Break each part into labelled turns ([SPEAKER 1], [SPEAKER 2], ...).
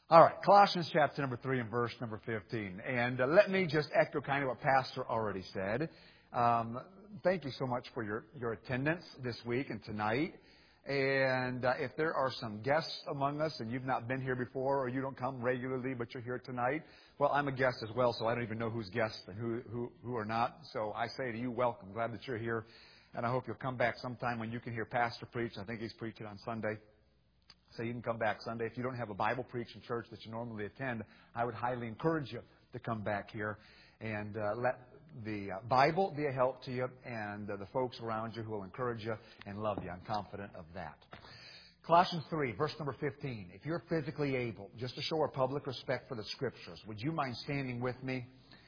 [SPEAKER 1] All right, Colossians chapter number 3 and verse number 15. And let me just echo kind of what Pastor already said. Thank you so much for your attendance this week and tonight. And if there are some guests among us and you've not been here before or you don't come regularly but you're here tonight, well, I'm a guest as well, so I don't even know who's guests and who are not. So I say to you, welcome. Glad that you're here. And I hope you'll come back sometime when you can hear Pastor preach. I think he's preaching on Sunday. So you can come back Sunday. If you don't have a Bible preaching church that you normally attend, I would highly encourage you to come back here and let the Bible be a help to you and the folks around you who will encourage you and love you. I'm confident of that. Colossians 3, verse number 15. If you're physically able, just to show our public respect for the Scriptures, would you mind standing with me?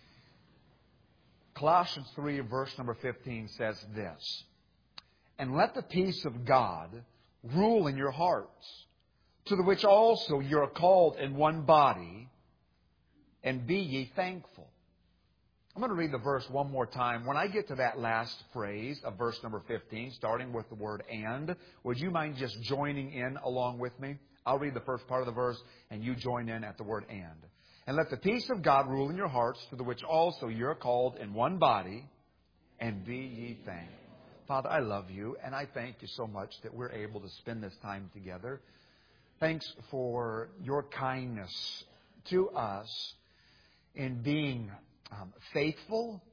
[SPEAKER 1] Colossians 3, verse number 15 says this, "And let the peace of God rule in your hearts, to the which also you are called in one body, and be ye thankful." I'm going to read the verse one more time. When I get to that last phrase of verse number 15, starting with the word "and," would you mind just joining in along with me? I'll read the first part of the verse, and you join in at the word "and." "And let the peace of God rule in your hearts, to the which also you are called in one body, and be ye thankful." Father, I love you, and I thank you so much that we're able to spend this time together. Thanks for your kindness to us in being faithful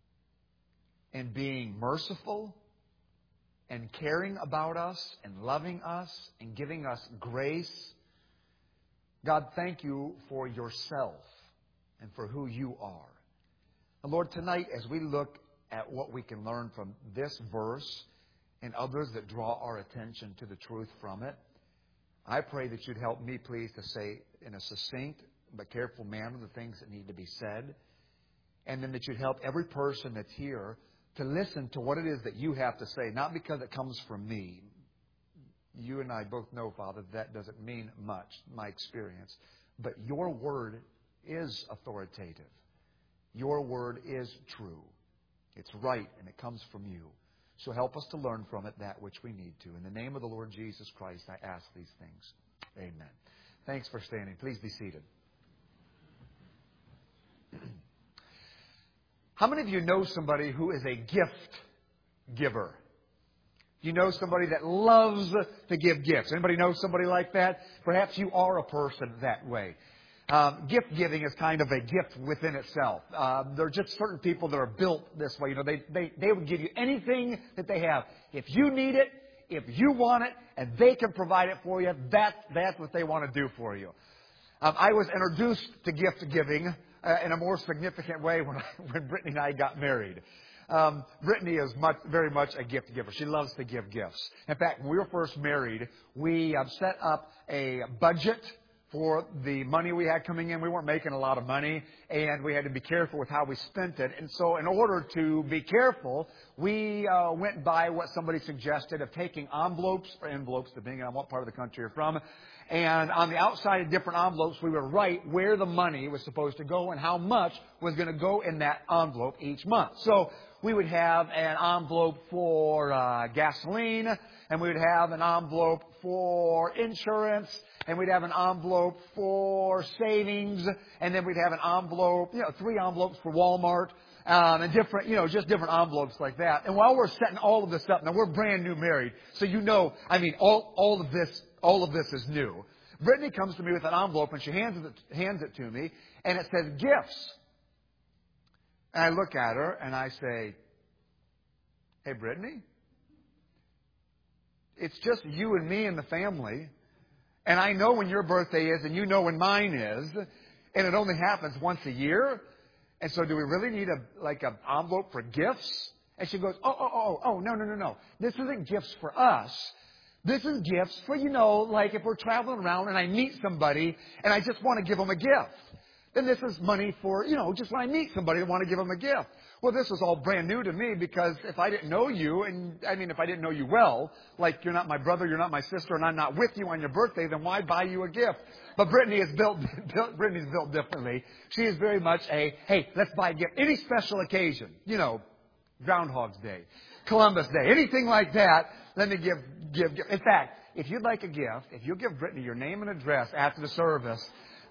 [SPEAKER 1] and being merciful and caring about us and loving us and giving us grace. God, thank you for yourself and for who you are. And Lord, tonight as we look at what we can learn from this verse and others that draw our attention to the truth from it, I pray that you'd help me, please, to say in a succinct but careful manner the things that need to be said. And then that you'd help every person that's here to listen to what it is that you have to say, not because it comes from me. You and I both know, Father, that doesn't mean much, my experience. But your word is authoritative. Your word is true. It's right, and it comes from you. So help us to learn from it that which we need to. In the name of the Lord Jesus Christ, I ask these things. Amen. Thanks for standing. Please be seated. How many of you know somebody who is a gift giver? You know somebody that loves to give gifts. Anybody know somebody like that? Perhaps you are a person that way. Gift giving is kind of a gift within itself. There are just certain people that are built this way. You know, they would give you anything that they have. If you need it, if you want it, and they can provide it for you, that's what they want to do for you. I was introduced to gift giving in a more significant way when Brittany and I got married. Brittany is very much a gift giver. She loves to give gifts. In fact, when we were first married, we set up a budget for the money we had coming in. We weren't making a lot of money, and we had to be careful with how we spent it. And so in order to be careful, we went by what somebody suggested of taking envelopes, depending on what part of the country you're from. And on the outside of different envelopes, we would write where the money was supposed to go and how much was going to go in that envelope each month. So we would have an envelope for gasoline, and we would have an envelope for insurance, and we'd have an envelope for savings, and then we'd have an envelope, 3 envelopes for Walmart, and different, just different envelopes like that. And while we're setting all of this up, now we're brand new married, so all of this is new. Brittany comes to me with an envelope, and she hands it to me, and it says gifts. And I look at her, and I say, "Hey, Brittany, it's just you and me and the family. And I know when your birthday is, and you know when mine is. And it only happens once a year. And so do we really need an envelope for gifts?" And she goes, Oh, no. This isn't gifts for us. This is gifts for, if we're traveling around and I meet somebody and I just want to give them a gift. Then this is money for, just when I meet somebody and want to give them a gift. Well, this was all brand new to me because if I didn't know you, if I didn't know you well, like you're not my brother, you're not my sister, and I'm not with you on your birthday, then why buy you a gift? But Brittany's built differently. She is very much hey, let's buy a gift. Any special occasion, Groundhog's Day, Columbus Day, anything like that, let me give. In fact, if you'd like a gift, if you'll give Brittany your name and address after the service,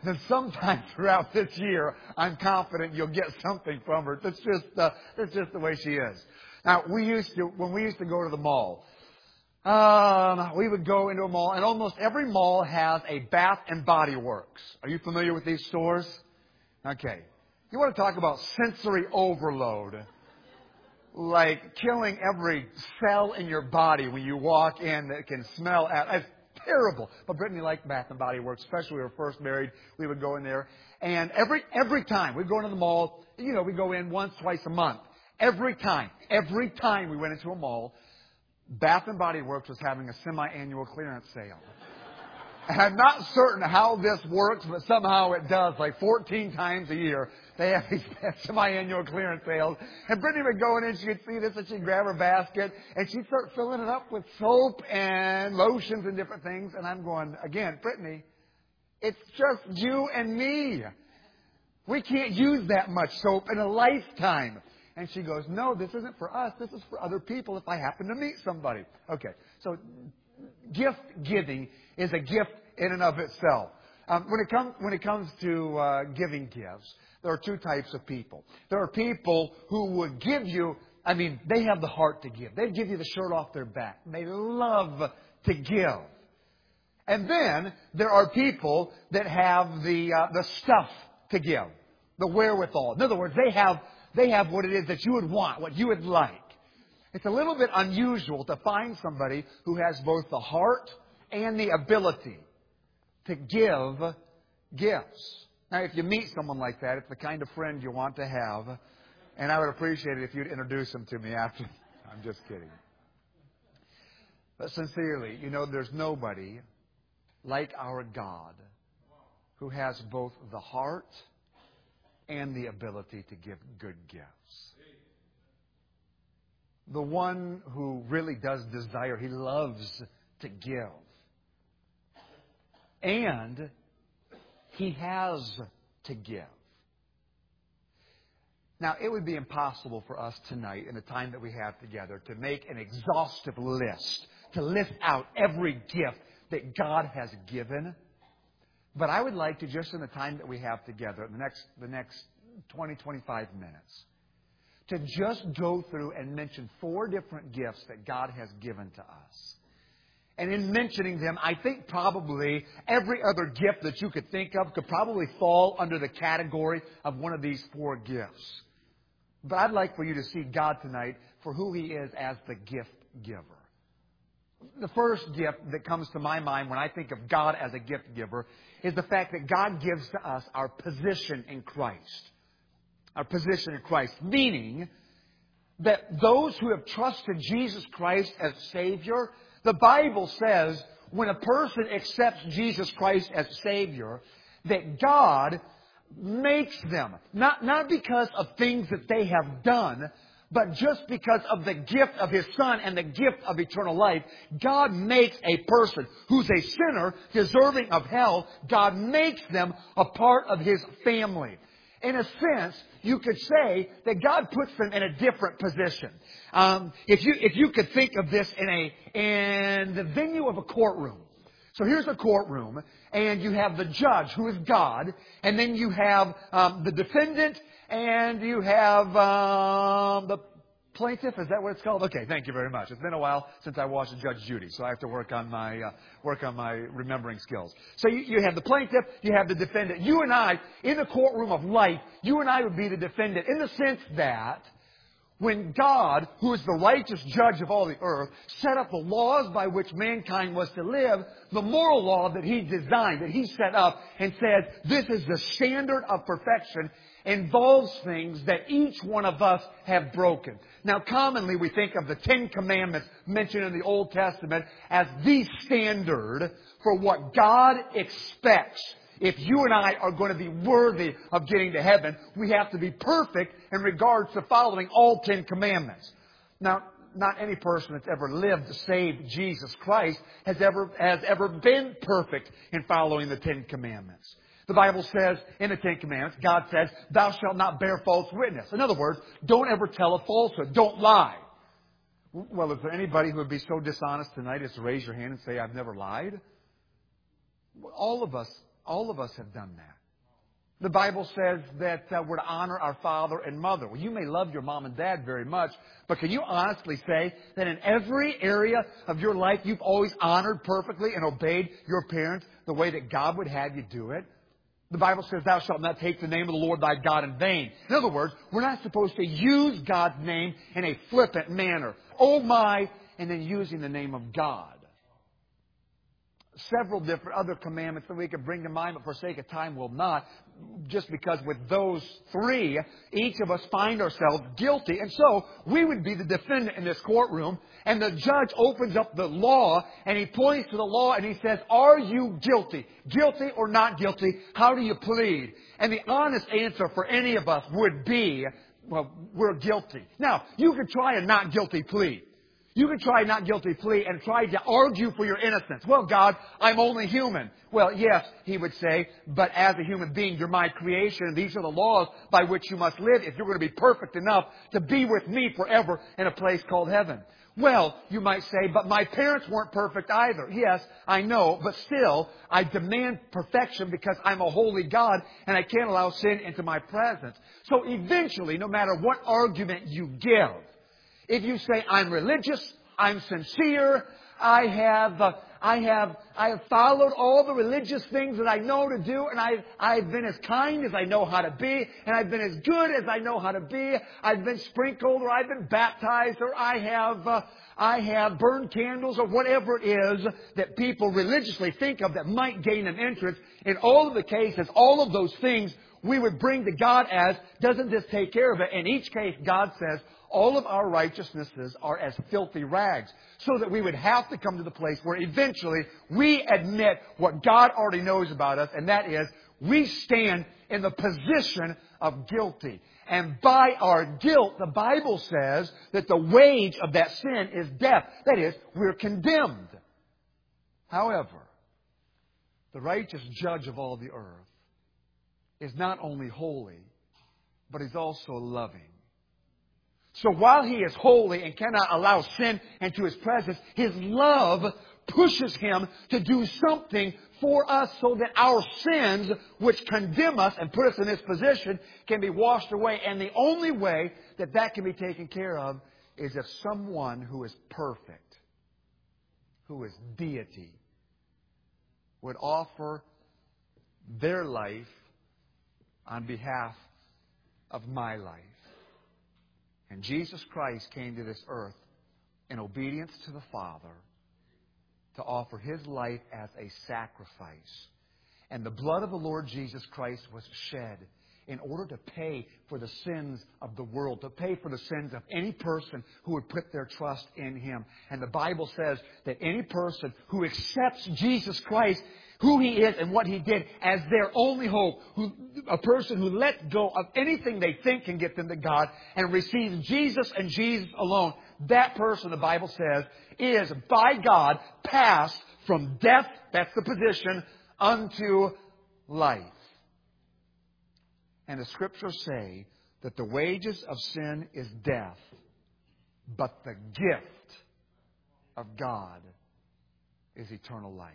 [SPEAKER 1] then sometime throughout this year, I'm confident you'll get something from her. That's just the way she is. Now, when we used to go to the mall, we would go into a mall, and almost every mall has a Bath and Body Works. Are you familiar with these stores? Okay. You want to talk about sensory overload. Like killing every cell in your body when you walk in that can smell it's terrible. But Brittany liked Bath and Body Works, especially when we were first married. We would go in there. And every time we'd go into the mall, we go in once, twice a month. Every time we went into a mall, Bath and Body Works was having a semi-annual clearance sale. And I'm not certain how this works, but somehow it does. Like 14 times a year, they have these semi-annual clearance sales. And Brittany would go in and she would see this and she'd grab her basket and she'd start filling it up with soap and lotions and different things. And I'm going, again, Brittany, it's just you and me. We can't use that much soap in a lifetime. And she goes, no, this isn't for us. This is for other people if I happen to meet somebody. Okay, so gift giving is a gift in and of itself. When it comes to giving gifts, there are two types of people. There are people who would give you, they have the heart to give. They'd give you the shirt off their back. They love to give. And then there are people that have the stuff to give, the wherewithal. In other words, they have what it is that you would want, what you would like. It's a little bit unusual to find somebody who has both the heart and the ability to give gifts. Now, if you meet someone like that, it's the kind of friend you want to have. And I would appreciate it if you'd introduce them to me after. I'm just kidding. But sincerely, there's nobody like our God who has both the heart and the ability to give good gifts. The one who really does desire, he loves to give. And he has to give. Now, it would be impossible for us tonight, in the time that we have together, to make an exhaustive list, to list out every gift that God has given. But I would like to, just in the time that we have together, the next 20, 25 minutes, to just go through and mention 4 different gifts that God has given to us. And in mentioning them, I think probably every other gift that you could think of could probably fall under the category of one of these 4 gifts. But I'd like for you to see God tonight for who He is as the gift giver. The first gift that comes to my mind when I think of God as a gift giver is the fact that God gives to us our position in Christ. Our position in Christ. Meaning that those who have trusted Jesus Christ as Savior, the Bible says when a person accepts Jesus Christ as Savior, that God makes them, not because of things that they have done, but just because of the gift of His Son and the gift of eternal life. God makes a person who's a sinner, deserving of hell, God makes them a part of His family. In a sense, you could say that God puts them in a different position. If you could think of this in the venue of a courtroom. So here's a courtroom, and you have the judge, who is God, and then you have the defendant, and you have the plaintiff. Is that what it's called? Okay, thank you very much. It's been a while since I watched Judge Judy, so I have to work on my remembering skills. So you have the plaintiff, you have the defendant. You and I, in the courtroom of life, you and I would be the defendant in the sense that when God, who is the righteous judge of all the earth, set up the laws by which mankind was to live, the moral law that He designed, that He set up and said, this is the standard of perfection, involves things that each one of us have broken. Now, commonly we think of the 10 Commandments mentioned in the Old Testament as the standard for what God expects. If you and I are going to be worthy of getting to heaven, we have to be perfect in regards to following all 10 Commandments. Now, not any person that's ever lived save Jesus Christ has ever been perfect in following the 10 Commandments. The Bible says in the 10 Commandments, God says, thou shalt not bear false witness. In other words, don't ever tell a falsehood. Don't lie. Well, is there anybody who would be so dishonest tonight as to raise your hand and say, I've never lied? All of us All of us have done that. The Bible says that we're to honor our father and mother. Well, you may love your mom and dad very much, but can you honestly say that in every area of your life you've always honored perfectly and obeyed your parents the way that God would have you do it? The Bible says, thou shalt not take the name of the Lord thy God in vain. In other words, we're not supposed to use God's name in a flippant manner. Oh my, and then using the name of God. Several different other commandments that we could bring to mind, but for sake of time we'll not. Just because with those three, each of us find ourselves guilty. And so, we would be the defendant in this courtroom, and the judge opens up the law, and he points to the law, and he says, are you guilty? Guilty or not guilty? How do you plead? And the honest answer for any of us would be, well, we're guilty. Now, you could try a not guilty plea. You can try a not guilty plea and try to argue for your innocence. Well, God, I'm only human. Well, yes, he would say, but as a human being, you're my creation, and these are the laws by which you must live if you're going to be perfect enough to be with me forever in a place called heaven. Well, you might say, but my parents weren't perfect either. Yes, I know, but still, I demand perfection because I'm a holy God and I can't allow sin into my presence. So eventually, no matter what argument you give, if you say, I'm religious, I'm sincere, I have followed all the religious things that I know to do, and I've been as kind as I know how to be, and I've been as good as I know how to be, I've been sprinkled, or I've been baptized, or I have burned candles, or whatever it is that people religiously think of that might gain an entrance. In all of the cases, all of those things we would bring to God as, doesn't this take care of it? In each case, God says, all of our righteousnesses are as filthy rags. So that we would have to come to the place where eventually we admit what God already knows about us. And that is, we stand in the position of guilty. And by our guilt, the Bible says that the wage of that sin is death. That is, we're condemned. However, the righteous judge of all the earth is not only holy, but He's also loving. So while He is holy and cannot allow sin into His presence, His love pushes Him to do something for us so that our sins, which condemn us and put us in this position, can be washed away. And the only way that that can be taken care of is if someone who is perfect, who is deity, would offer their life on behalf of my life. And Jesus Christ came to this earth in obedience to the Father to offer His life as a sacrifice. And the blood of the Lord Jesus Christ was shed in order to pay for the sins of the world, to pay for the sins of any person who would put their trust in Him. And the Bible says that any person who accepts Jesus Christ, who He is and what He did as their only hope, a person who lets go of anything they think can get them to God and receives Jesus and Jesus alone, that person, the Bible says, is by God passed from death, that's the position, unto life. And the Scriptures say that the wages of sin is death, but the gift of God is eternal life.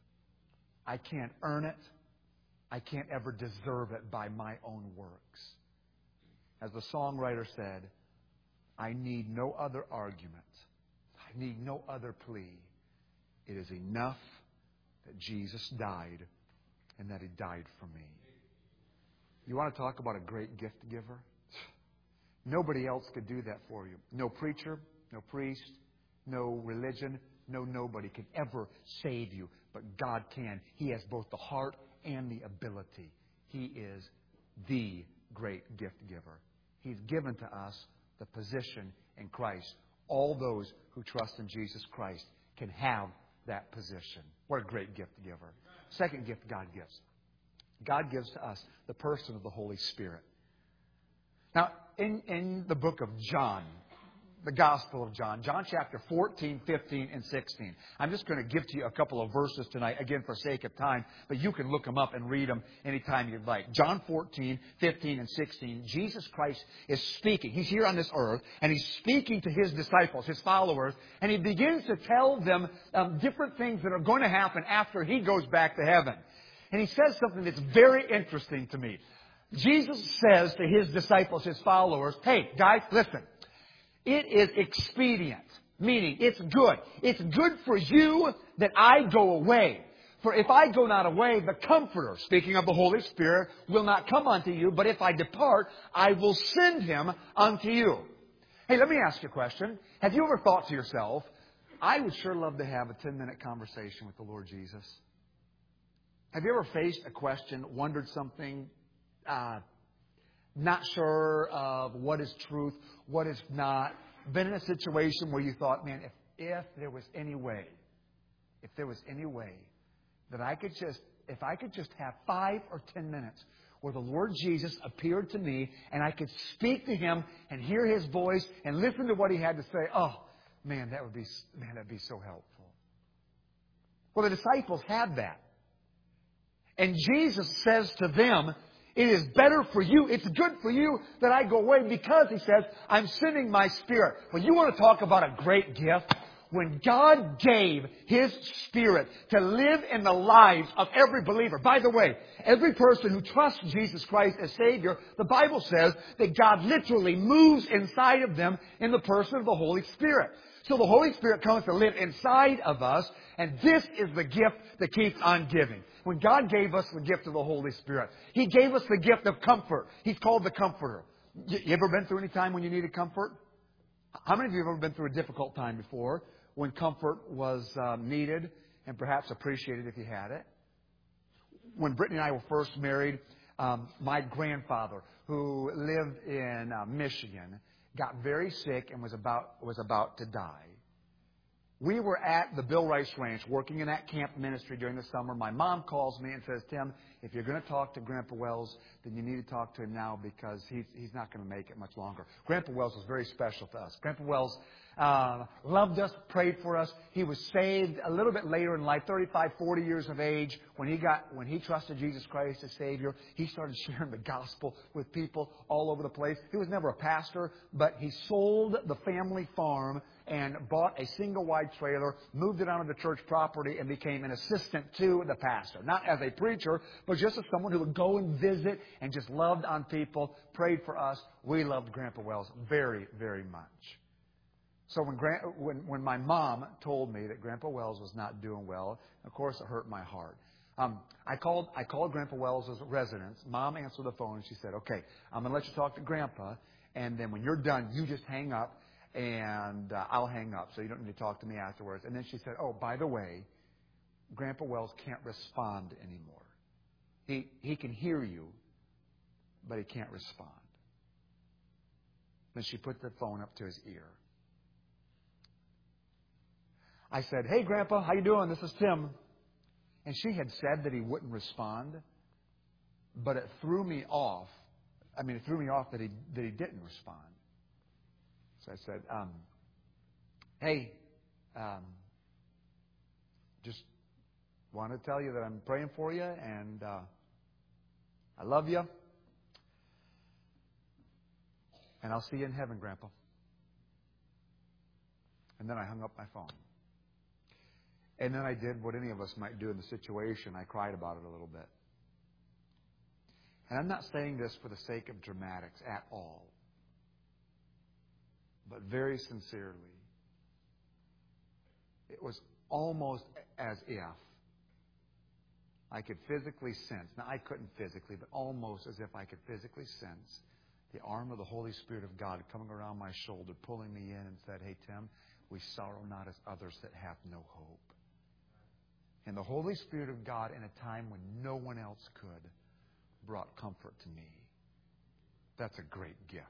[SPEAKER 1] I can't earn it. I can't ever deserve it by my own works. As the songwriter said, I need no other argument. I need no other plea. It is enough that Jesus died and that He died for me. You want to talk about a great gift giver? Nobody else could do that for you. No preacher, no priest, no religion, no nobody can ever save you. But God can. He has both the heart and the ability. He is the great gift giver. He's given to us the position in Christ. All those who trust in Jesus Christ can have that position. What a great gift giver. Second gift God gives. God gives to us the person of the Holy Spirit. Now, in the book of John, the Gospel of John, John chapter 14, 15, and 16. I'm just going to give to you a couple of verses tonight, again, for sake of time, but you can look them up and read them anytime you'd like. John 14, 15, and 16, Jesus Christ is speaking. He's here on this earth, and He's speaking to His disciples, His followers, and He begins to tell them different things that are going to happen after He goes back to heaven. And He says something that's very interesting to me. Jesus says to His disciples, His followers, hey, guys, listen. It is expedient, meaning it's good. It's good for you that I go away. For if I go not away, the Comforter, speaking of the Holy Spirit, will not come unto you. But if I depart, I will send Him unto you. Hey, let me ask you a question. Have you ever thought to yourself, I would sure love to have a 10-minute conversation with the Lord Jesus? Have you ever faced a question, wondered something, not sure of what is truth, what is not, been in a situation where you thought, man, if there was any way that if I could just have 5 or 10 minutes where the Lord Jesus appeared to me and I could speak to Him and hear His voice and listen to what He had to say, oh, man, that'd be so helpful. Well, the disciples had that. And Jesus says to them, it is better for you, it's good for you that I go away because, He says, I'm sending my Spirit. Well, you want to talk about a great gift? When God gave His Spirit to live in the lives of every believer. By the way, every person who trusts Jesus Christ as Savior, the Bible says that God literally moves inside of them in the person of the Holy Spirit. So the Holy Spirit comes to live inside of us, and this is the gift that keeps on giving. When God gave us the gift of the Holy Spirit, He gave us the gift of comfort. He's called the Comforter. You ever been through any time when you needed comfort? How many of you have ever been through a difficult time before when comfort was needed and perhaps appreciated if you had it? When Brittany and I were first married, my grandfather, who lived in Michigan, got very sick and was about to die. We were at the Bill Rice Ranch working in that camp ministry during the summer. My mom calls me and says, Tim, if you're going to talk to Grandpa Wells, then you need to talk to him now because he's not going to make it much longer. Grandpa Wells was very special to us. Grandpa Wells loved us, prayed for us. He was saved a little bit later in life, 35, 40 years of age. When he trusted Jesus Christ as Savior, he started sharing the gospel with people all over the place. He was never a pastor, but he sold the family farm and bought a single-wide trailer, moved it onto the church property, and became an assistant to the pastor. Not as a preacher, but just as someone who would go and visit and just loved on people, prayed for us. We loved Grandpa Wells very, very much. So when my mom told me that Grandpa Wells was not doing well, of course it hurt my heart. I called Grandpa Wells' residence. Mom answered the phone and she said, okay, I'm going to let you talk to Grandpa, and then when you're done, you just hang up. And I'll hang up, so you don't need to talk to me afterwards. And then she said, oh, by the way, Grandpa Wells can't respond anymore. He can hear you, but he can't respond. Then she put the phone up to his ear. I said, hey, Grandpa, how you doing? This is Tim. And she had said that he wouldn't respond, but it threw me off. It threw me off that he didn't respond. So I said, hey, just want to tell you that I'm praying for you and I love you. And I'll see you in heaven, Grandpa. And then I hung up my phone. And then I did what any of us might do in the situation. I cried about it a little bit. And I'm not saying this for the sake of dramatics at all. But very sincerely, it was almost as if I could physically sense, now I couldn't physically, but almost as if I could physically sense the arm of the Holy Spirit of God coming around my shoulder, pulling me in and said, hey, Tim, we sorrow not as others that have no hope. And the Holy Spirit of God, in a time when no one else could, brought comfort to me. That's a great gift.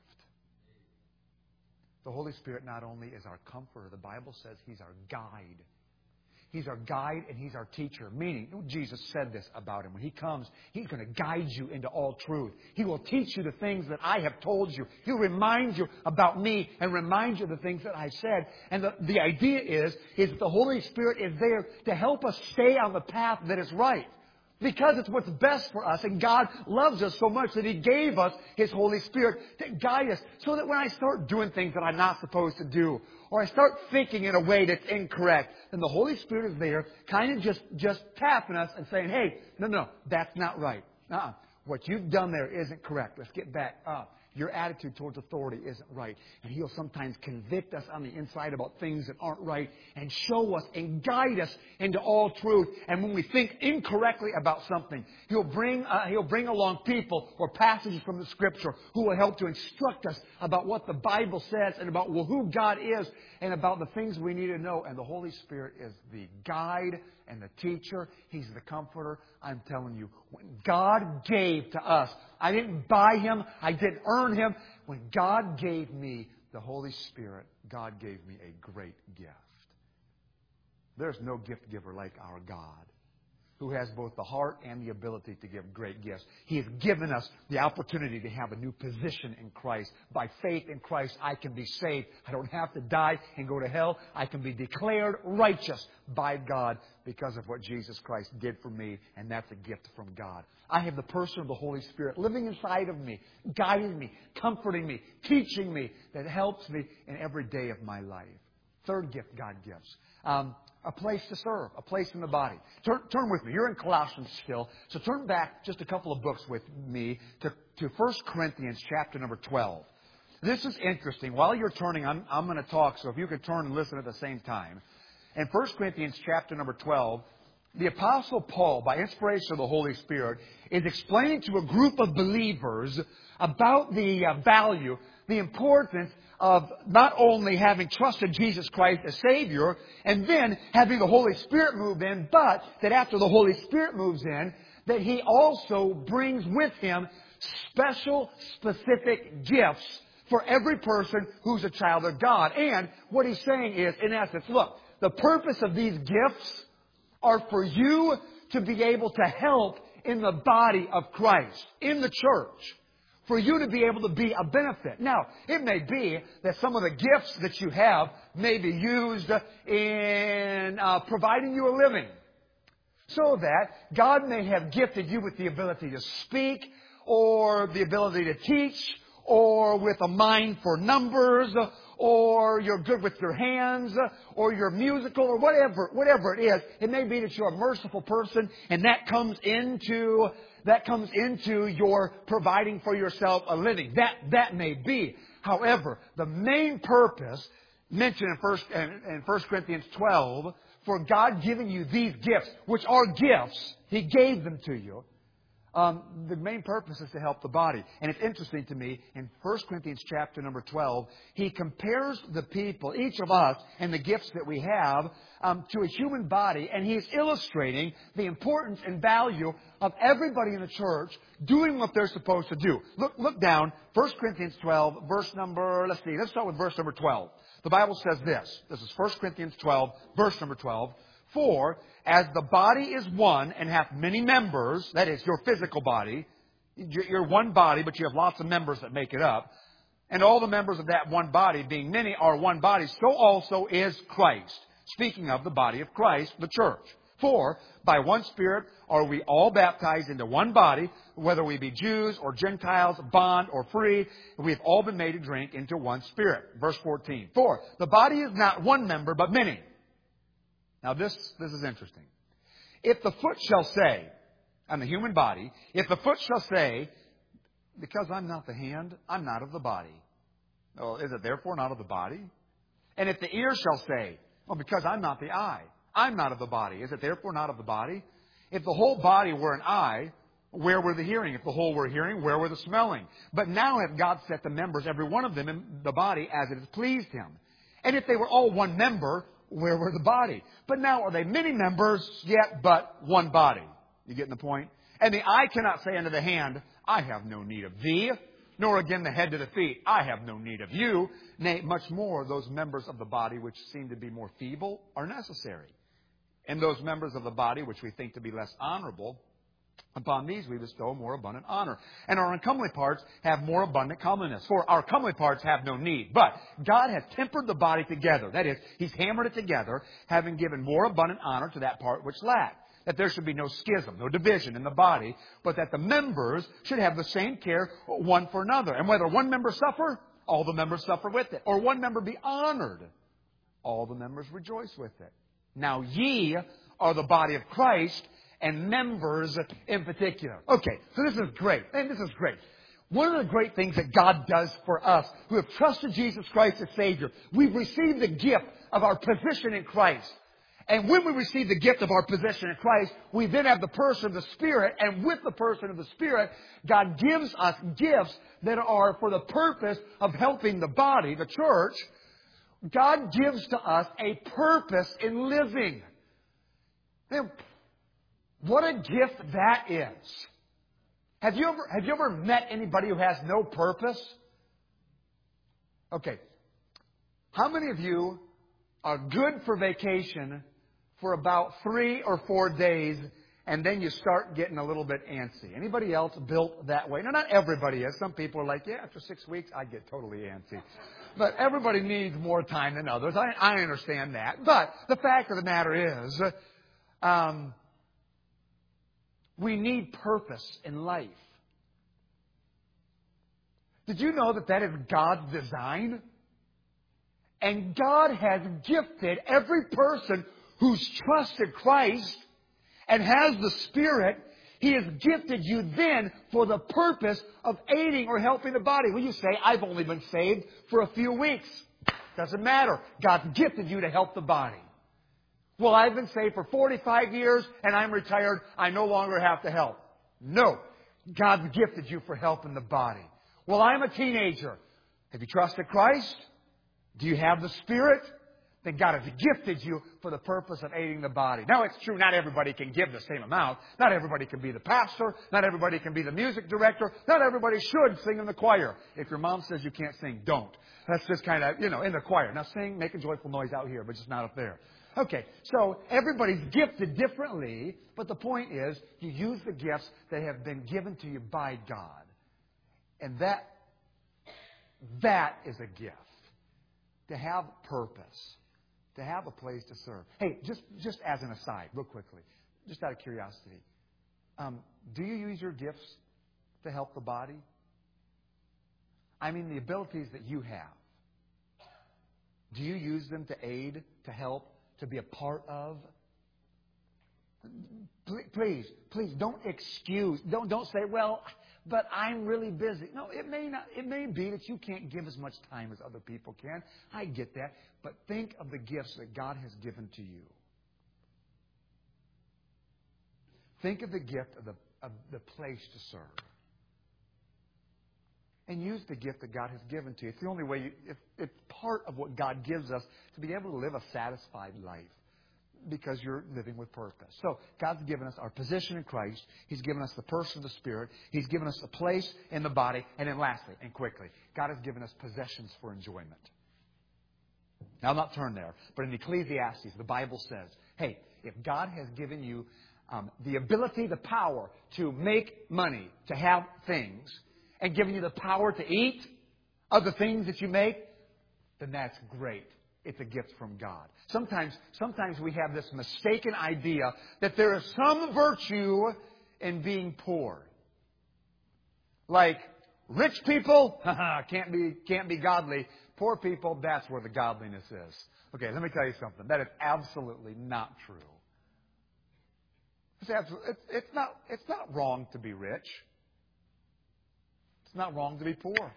[SPEAKER 1] The Holy Spirit not only is our comforter, the Bible says He's our guide. He's our guide and He's our teacher. Meaning, Jesus said this about Him. When He comes, He's going to guide you into all truth. He will teach you the things that I have told you. He'll remind you about me and remind you of the things that I've said. And the idea is that the Holy Spirit is there to help us stay on the path that is right. Because it's what's best for us. And God loves us so much that He gave us His Holy Spirit to guide us. So that when I start doing things that I'm not supposed to do, or I start thinking in a way that's incorrect, then the Holy Spirit is there kind of just tapping us and saying, hey, no, that's not right. What you've done there isn't correct. Let's get back up. Your attitude towards authority isn't right. And He'll sometimes convict us on the inside about things that aren't right and show us and guide us into all truth. And when we think incorrectly about something, He'll bring along people or passages from the Scripture who will help to instruct us about what the Bible says and about who God is and about the things we need to know. And the Holy Spirit is the guide and the teacher. He's the comforter. I'm telling you, when God gave to us, I didn't buy Him. I didn't earn Him. When God gave me the Holy Spirit, God gave me a great gift. There's no gift giver like our God, who has both the heart and the ability to give great gifts. He has given us the opportunity to have a new position in Christ. By faith in Christ, I can be saved. I don't have to die and go to hell. I can be declared righteous by God because of what Jesus Christ did for me, and that's a gift from God. I have the person of the Holy Spirit living inside of me, guiding me, comforting me, teaching me, that helps me in every day of my life. Third gift God gives. A place to serve, a place in the body. Turn with me. You're in Colossians still. So turn back just a couple of books with me to 1 Corinthians chapter number 12. This is interesting. While you're turning, I'm going to talk, so if you could turn and listen at the same time. In 1 Corinthians chapter number 12, the Apostle Paul, by inspiration of the Holy Spirit, is explaining to a group of believers about the value, the importance of not only having trusted Jesus Christ as Savior and then having the Holy Spirit move in, but that after the Holy Spirit moves in, that He also brings with Him special, specific gifts for every person who's a child of God. And what he's saying is, in essence, look, the purpose of these gifts are for you to be able to help in the body of Christ, in the church. For you to be able to be a benefit. Now, it may be that some of the gifts that you have may be used in providing you a living. So that God may have gifted you with the ability to speak, or the ability to teach, or with a mind for numbers, or you're good with your hands, or you're musical, or whatever it is. It may be that you're a merciful person, and that comes into your providing for yourself a living. That may be. However, the main purpose mentioned in 1 Corinthians 12, for God giving you these gifts, which are gifts, He gave them to you. The main purpose is to help the body. And it's interesting to me, in 1 Corinthians chapter number 12, he compares the people, each of us, and the gifts that we have, to a human body. And he's illustrating the importance and value of everybody in the church doing what they're supposed to do. Look down, 1 Corinthians 12, let's start with verse number 12. The Bible says this. This is 1 Corinthians 12, verse number 12. For as the body is one and hath many members, that is, your physical body, you're one body, but you have lots of members that make it up, and all the members of that one body, being many, are one body, so also is Christ. Speaking of the body of Christ, the church. For by one Spirit are we all baptized into one body, whether we be Jews or Gentiles, bond or free, we have all been made to drink into one Spirit. Verse 14. For the body is not one member, but many. Now this is interesting. If the foot shall say, on the human body, if the foot shall say, because I'm not the hand, I'm not of the body. Well, is it therefore not of the body? And if the ear shall say, well, because I'm not the eye, I'm not of the body. Is it therefore not of the body? If the whole body were an eye, where were the hearing? If the whole were hearing, where were the smelling? But now hath God set the members, every one of them, in the body as it has pleased Him. And if they were all one member, where were the body? But now are they many members, yet but one body? You getting the point? And the eye cannot say unto the hand, I have no need of thee. Nor again the head to the feet, I have no need of you. Nay, much more those members of the body which seem to be more feeble are necessary. And those members of the body which we think to be less honorable, upon these we bestow more abundant honor. And our uncomely parts have more abundant comeliness. For our comely parts have no need. But God has tempered the body together. That is, He's hammered it together, having given more abundant honor to that part which lacked. that there should be no schism, no division in the body, but that the members should have the same care one for another. And whether one member suffer, all the members suffer with it. Or one member be honored, all the members rejoice with it. Now ye are the body of Christ, and members in particular. Okay, so this is great. And this is great. One of the great things that God does for us who have trusted Jesus Christ as Savior, we've received the gift of our position in Christ. And when we receive the gift of our position in Christ, we then have the person of the Spirit. And with the person of the Spirit, God gives us gifts that are for the purpose of helping the body, the church. God gives to us a purpose in living. Man, what a gift that is. Have you ever met anybody who has no purpose? Okay. How many of you are good for vacation for about 3 or 4 days, and then you start getting a little bit antsy? Anybody else built that way? No, not everybody is. Some people are like, yeah, after 6 weeks, I get totally antsy. But everybody needs more time than others. I understand that. But the fact of the matter is, we need purpose in life. Did you know that is God's design? And God has gifted every person who's trusted Christ and has the Spirit. He has gifted you then for the purpose of aiding or helping the body. Well, you say, I've only been saved for a few weeks. Doesn't matter. God's gifted you to help the body. Well, I've been saved for 45 years and I'm retired. I no longer have to help. No. God's gifted you for helping the body. Well, I'm a teenager. Have you trusted Christ? Do you have the Spirit? Then God has gifted you for the purpose of aiding the body. Now, it's true, not everybody can give the same amount. Not everybody can be the pastor. Not everybody can be the music director. Not everybody should sing in the choir. If your mom says you can't sing, don't. That's just kind of, in the choir. Now, sing, make a joyful noise out here, but just not up there. Okay, so everybody's gifted differently, but the point is you use the gifts that have been given to you by God. And that is a gift. To have purpose. To have a place to serve. Hey, just as an aside, real quickly, just out of curiosity, do you use your gifts to help the body? I mean, the abilities that you have. Do you use them to aid, to help, to be a part of? Please, don't excuse. Don't say, well, but I'm really busy. No, it may be that you can't give as much time as other people can. I get that. But think of the gifts that God has given to you. Think of the gift of the place to serve. And use the gift that God has given to you. It's the only way, it's part of what God gives us to be able to live a satisfied life. Because you're living with purpose. So, God's given us our position in Christ. He's given us the person of the Spirit. He's given us a place in the body. And then lastly, and quickly, God has given us possessions for enjoyment. Now, I'm not turned there, but in Ecclesiastes, the Bible says, hey, if God has given you the ability, the power to make money, to have things, and given you the power to eat of the things that you make, then that's great. It's a gift from God. Sometimes we have this mistaken idea that there is some virtue in being poor. Like, rich people, can't be godly. Poor people, that's where the godliness is. Okay, let me tell you something. That is absolutely not true. It's not wrong to be rich. It's not wrong to be poor.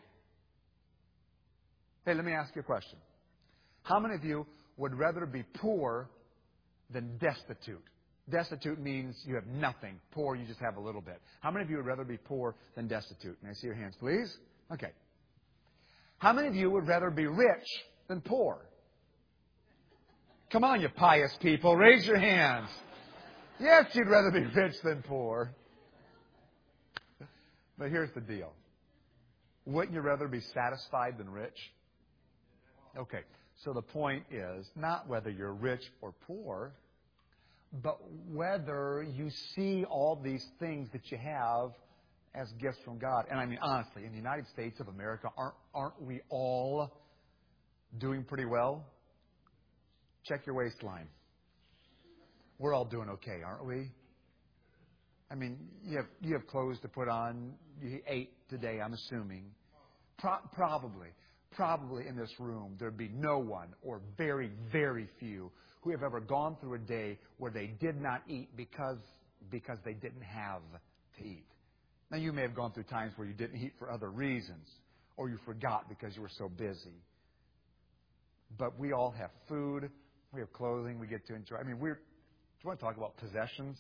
[SPEAKER 1] Hey, let me ask you a question. How many of you would rather be poor than destitute? Destitute means you have nothing. Poor, you just have a little bit. How many of you would rather be poor than destitute? May I see your hands, please? Okay. How many of you would rather be rich than poor? Come on, you pious people. Raise your hands. Yes, you'd rather be rich than poor. But here's the deal. Wouldn't you rather be satisfied than rich? Okay. So the point is not whether you're rich or poor, but whether you see all these things that you have as gifts from God. And I mean, honestly, in the United States of America, aren't we all doing pretty well? Check your waistline. We're all doing okay, aren't we? I mean, you have clothes to put on. You ate today, I'm assuming. Probably in this room, there'd be no one or very, very few who have ever gone through a day where they did not eat because they didn't have to eat. Now, you may have gone through times where you didn't eat for other reasons, or you forgot because you were so busy. But we all have food, we have clothing, we get to enjoy. I mean, do you want to talk about possessions?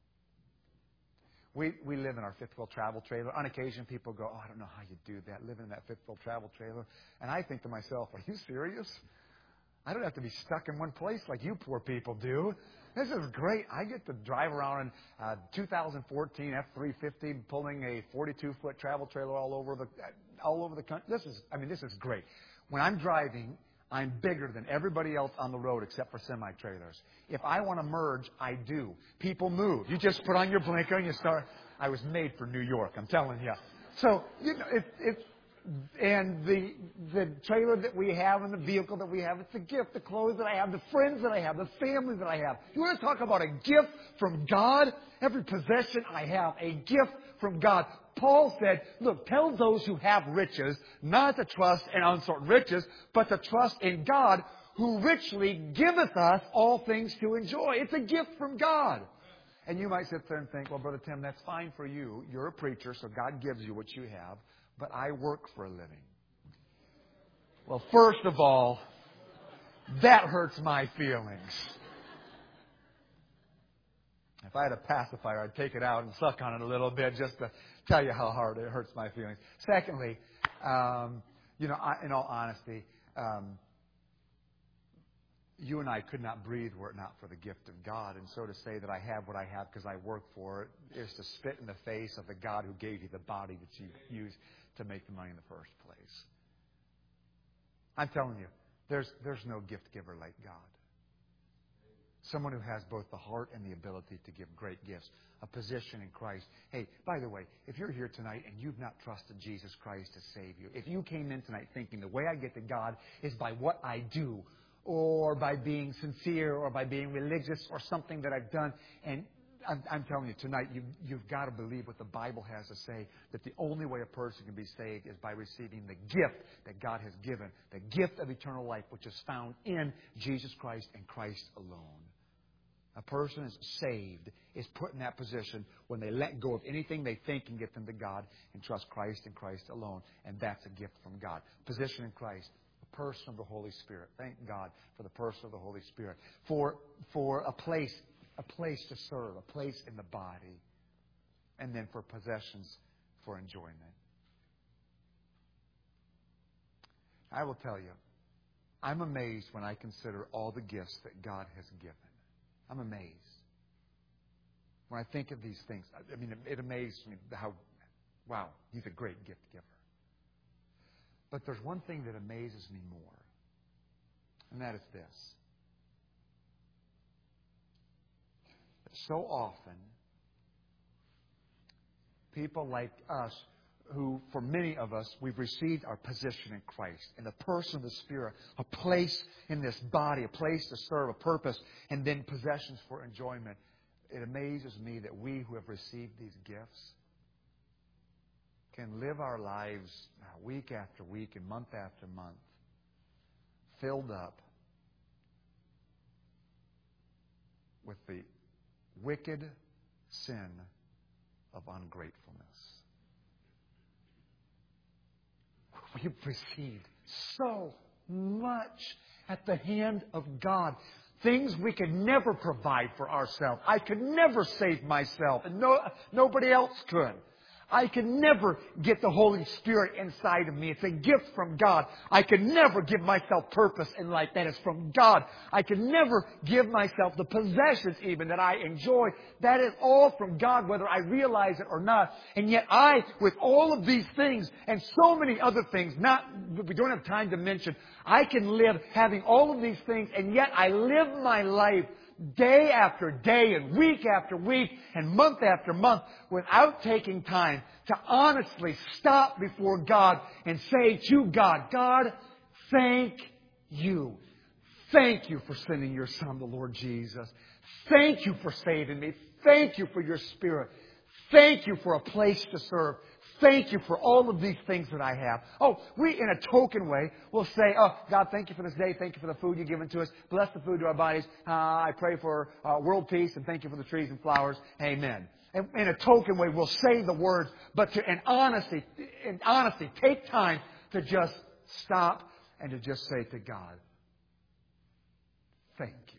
[SPEAKER 1] We live in our fifth wheel travel trailer. On occasion, people go, "Oh, I don't know how you do that, living in that fifth wheel travel trailer." And I think to myself, "Are you serious? I don't have to be stuck in one place like you poor people do. This is great. I get to drive around in 2014 F-350, pulling a 42-foot travel trailer all over the country. This is great. When I'm driving, I'm bigger than everybody else on the road except for semi-trailers. If I want to merge, I do. People move. You just put on your blinker and you start. I was made for New York, I'm telling you. So, and the trailer that we have and the vehicle that we have, it's a gift. The clothes that I have, the friends that I have, the family that I have. You want to talk about a gift from God? Every possession I have, a gift from God. Paul said, look, tell those who have riches not to trust in uncertain riches, but to trust in God who richly giveth us all things to enjoy. It's a gift from God. And you might sit there and think, well, Brother Tim, that's fine for you. You're a preacher, so God gives you what you have. But I work for a living. Well, first of all, that hurts my feelings. If I had a pacifier, I'd take it out and suck on it a little bit just to tell you how hard it hurts my feelings. Secondly, in all honesty, you and I could not breathe were it not for the gift of God. And so to say that I have what I have because I work for it is to spit in the face of the God who gave you the body that you used to make the money in the first place. I'm telling you, there's no gift giver like God. Someone who has both the heart and the ability to give great gifts. A position in Christ. Hey, by the way, if you're here tonight and you've not trusted Jesus Christ to save you, if you came in tonight thinking the way I get to God is by what I do, or by being sincere, or by being religious, or something that I've done, and I'm telling you tonight, you've got to believe what the Bible has to say, that the only way a person can be saved is by receiving the gift that God has given, the gift of eternal life, which is found in Jesus Christ and Christ alone. A person is saved, is put in that position when they let go of anything they think can get them to God and trust Christ and Christ alone. And that's a gift from God. Position in Christ. The person of the Holy Spirit. Thank God for the person of the Holy Spirit. For a place to serve, a place in the body. And then for possessions for enjoyment. I will tell you, I'm amazed when I consider all the gifts that God has given. I'm amazed. When I think of these things, I mean, it amazes me how, wow, He's a great gift giver. But there's one thing that amazes me more, and that is this. That so often, people like us, who, for many of us, we've received our position in Christ, in the person of the Spirit, a place in this body, a place to serve, a purpose, and then possessions for enjoyment. It amazes me that we who have received these gifts can live our lives week after week and month after month, filled up with the wicked sin of ungratefulness. We've received so much at the hand of God. Things we could never provide for ourselves. I could never save myself, and nobody else could. I can never get the Holy Spirit inside of me. It's a gift from God. I can never give myself purpose in life. That is from God. I can never give myself the possessions even that I enjoy. That is all from God, whether I realize it or not. And yet I, with all of these things and so many other things, we don't have time to mention, I can live having all of these things, and yet I live my life day after day and week after week and month after month without taking time to honestly stop before God and say to God, God, thank you. Thank you for sending your Son, the Lord Jesus. Thank you for saving me. Thank you for your Spirit.
[SPEAKER 2] Thank you for a place to serve. Thank you for all of these things that I have. Oh, we, in a token way, will say, oh, God, thank you for this day. Thank you for the food you've given to us. Bless the food to our bodies. I pray for world peace, and thank you for the trees and flowers. Amen. And in a token way, we'll say the words, but in honesty, take time to just stop and to just say to God, thank you.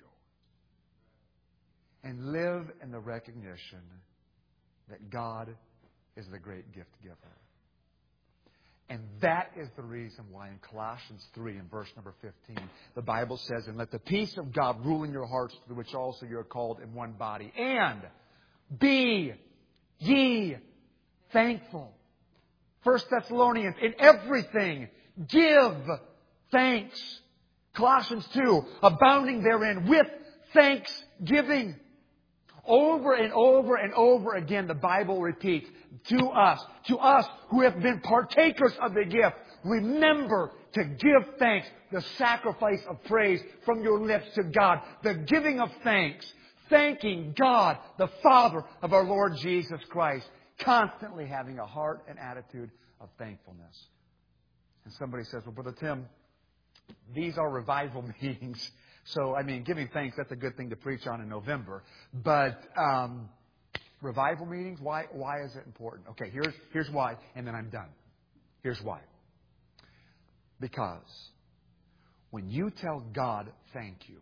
[SPEAKER 2] And live in the recognition that God is the great gift giver. And that is the reason why in Colossians 3 and verse number 15, the Bible says, and let the peace of God rule in your hearts, to which also you are called in one body. And be ye thankful. 1 Thessalonians, in everything, give thanks. Colossians 2, abounding therein with thanksgiving. Over and over and over again, the Bible repeats, to us who have been partakers of the gift, remember to give thanks, the sacrifice of praise from your lips to God, the giving of thanks, thanking God, the Father of our Lord Jesus Christ, constantly having a heart and attitude of thankfulness. And somebody says, well, Brother Tim, these are revival meetings. So, giving thanks, that's a good thing to preach on in November. But revival meetings, why is it important? Okay, here's why, and then I'm done. Here's why. Because when you tell God thank you,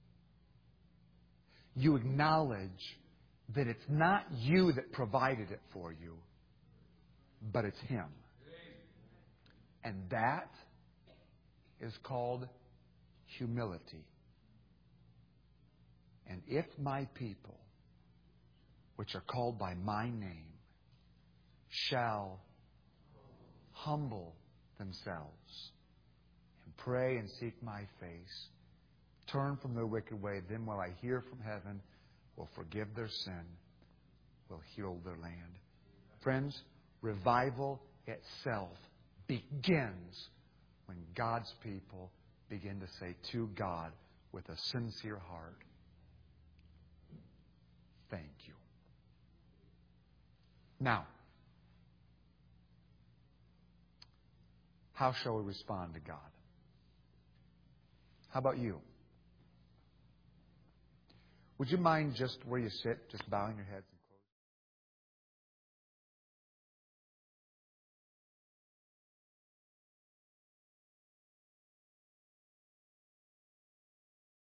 [SPEAKER 2] you acknowledge that it's not you that provided it for you, but it's Him. And that is called humility. And if my people, which are called by my name, shall humble themselves and pray and seek my face, turn from their wicked way, then will I hear from heaven, will forgive their sin, will heal their land. Friends, revival itself begins when God's people begin to say to God with a sincere heart, thank you. Now, how shall we respond to God? How about you? Would you mind just where you sit, just bowing your heads?